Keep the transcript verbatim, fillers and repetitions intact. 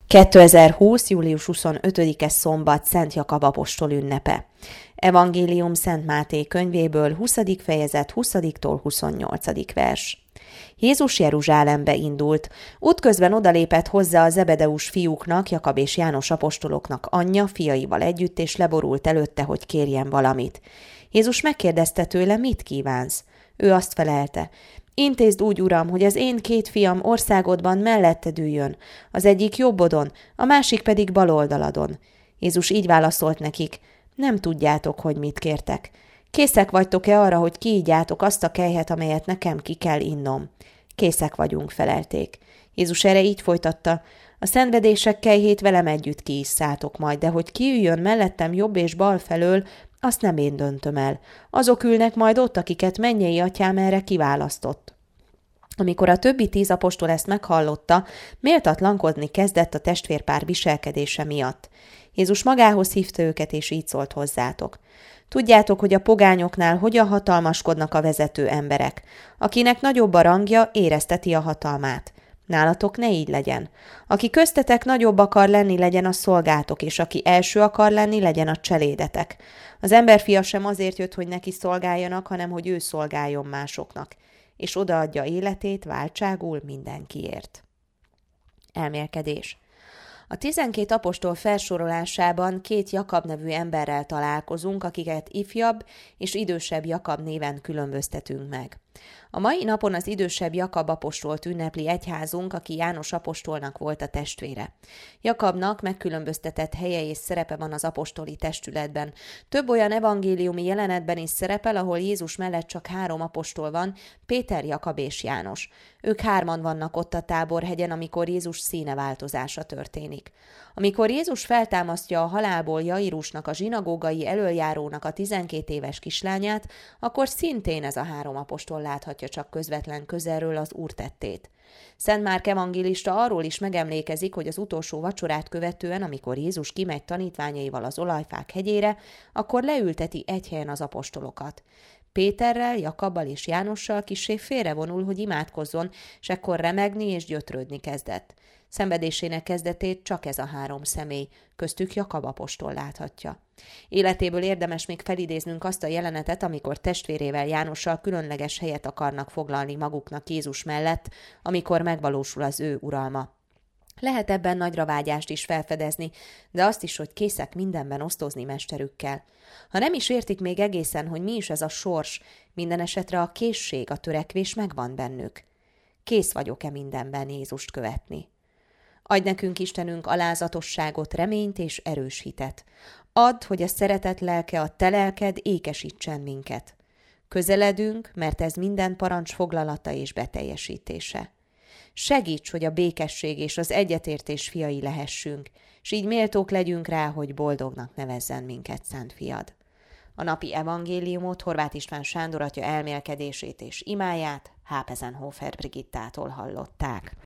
kétezer-húsz. július huszonötödike szombat Szent Jakab apostol ünnepe. Evangélium Szent Máté könyvéből, huszadik fejezet, huszadiktól huszonnyolcadik vers. Jézus Jeruzsálembe indult. Útközben odalépett hozzá a Zebedeus fiúknak, Jakab és János apostoloknak anyja, fiaival együtt, és leborult előtte, hogy kérjen valamit. Jézus megkérdezte tőle, mit kívánsz? Ő azt felelte: intézd úgy, uram, hogy az én két fiam országodban melletted üljön, az egyik jobbodon, a másik pedig bal oldaladon. Jézus így válaszolt nekik: nem tudjátok, hogy mit kértek. Készek vagytok-e arra, hogy kiígyátok azt a kelyhet, amelyet nekem ki kell innom? Készek vagyunk, felelték. Jézus erre így folytatta: a szenvedések kelyhét velem együtt kiisszátok majd, de hogy kiüljön mellettem jobb és bal felől, azt nem én döntöm el. Azok ülnek majd ott, akiket mennyei atyám erre kiválasztott. Amikor a többi tíz apostol ezt meghallotta, méltatlankodni kezdett a testvérpár viselkedése miatt. Jézus magához hívta őket, és így szólt hozzátok: tudjátok, hogy a pogányoknál hogyan hatalmaskodnak a vezető emberek. Akinek nagyobb a rangja, érezteti a hatalmát. Nálatok ne így legyen. Aki köztetek nagyobb akar lenni, legyen a szolgátok, és aki első akar lenni, legyen a cselédetek. Az emberfia sem azért jött, hogy neki szolgáljanak, hanem hogy ő szolgáljon másoknak, és odaadja életét váltságul mindenkiért. Elmélkedés. A tizenkét apostol felsorolásában két Jakab nevű emberrel találkozunk, akiket ifjabb és idősebb Jakab néven különböztetünk meg. A mai napon az idősebb Jakab apostolt ünnepli egyházunk, aki János apostolnak volt a testvére. Jakabnak megkülönböztetett helye és szerepe van az apostoli testületben. Több olyan evangéliumi jelenetben is szerepel, ahol Jézus mellett csak három apostol van: Péter, Jakab és János. Ők hárman vannak ott a Táborhegyen, amikor Jézus színeváltozása történik. Amikor Jézus feltámasztja a halálból Jairusnak, a zsinagógai elöljárónak a tizenkét éves kislányát, akkor szintén ez a három apostol láthatja csak közvetlen közelről az Úr tettét. Szent Márk evangélista arról is megemlékezik, hogy az utolsó vacsorát követően, amikor Jézus kimegy tanítványaival az Olajfák hegyére, akkor leülteti egy helyen az apostolokat. Péterrel, Jakabbal és Jánossal kissé félrevonul, hogy imádkozzon, s ekkor remegni és gyötrődni kezdett. Szenvedésének kezdetét csak ez a három személy, köztük Jakab apostol láthatja. Életéből érdemes még felidéznünk azt a jelenetet, amikor testvérével, Jánossal különleges helyet akarnak foglalni maguknak Jézus mellett, amikor megvalósul az ő uralma. Lehet ebben nagyra vágyást is felfedezni, de azt is, hogy készek mindenben osztozni mesterükkel. Ha nem is értik még egészen, hogy mi is ez a sors, minden esetre a készség, a törekvés megvan bennük. Kész vagyok-e mindenben Jézust követni? Adj nekünk, Istenünk, alázatosságot, reményt és erős hitet. Add, hogy a szeretet lelke, a te lelked ékesítsen minket. Közeledünk, mert ez minden parancs foglalata és beteljesítése. Segíts, hogy a békesség és az egyetértés fiai lehessünk, s így méltók legyünk rá, hogy boldognak nevezzen minket Szent Fiad. A napi evangéliumot Horváth István Sándor atya elmélkedését és imáját Hápezenhofer Brigittától hallották.